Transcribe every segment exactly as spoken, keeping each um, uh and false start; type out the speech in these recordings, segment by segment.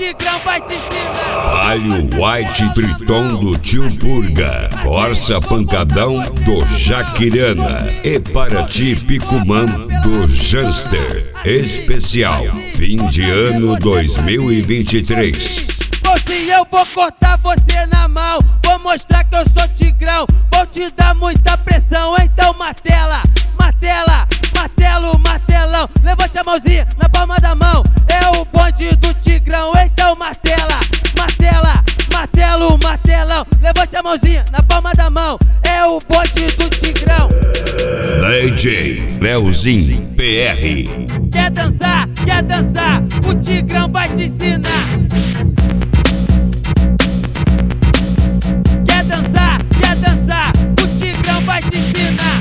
Tigrão vai te ensinar. Palio White Triton do Tio Purga, Corsa Pancadão do Jaquirana e Paraty Picumã do Janster. Especial fim de ano dois mil e vinte e três. Se eu vou cortar você na mão, vou mostrar que eu sou tigrão, vou te dar muita pressão, então martela, martela, martelo, martelão. Levante a mãozinha na palma da mão, é o bonde do tigrão, então martela, martela, martelo, martelão. Levante a mãozinha na palma da mão, é o bonde do tigrão. D J Leozinho P R. Quer dançar, quer dançar, o tigrão vai te ensinar. Quer dançar, quer dançar, o tigrão vai te ensinar.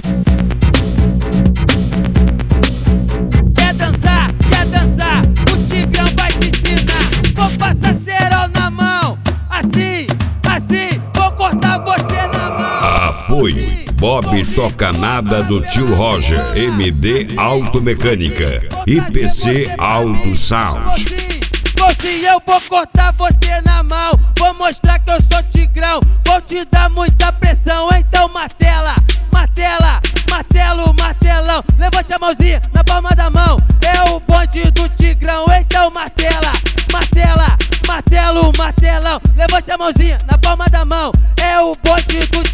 Quer dançar, quer dançar, o tigrão vai te ensinar. Vou passar cerol na mão, assim, assim, vou cortar você na mão. Apoio Bob Toca Nada do Tio Roger, M D Automecânica e P C Auto Sound. Se eu vou cortar você na mão, vou mostrar que eu sou tigrão, vou te dar muita pressão, então martela, martela, martelo, martelão. Levante a mãozinha na palma da mão, é o bonde do tigrão, então martela, martela, martelo, martelão. Levante a mãozinha na palma da mão, é o bonde do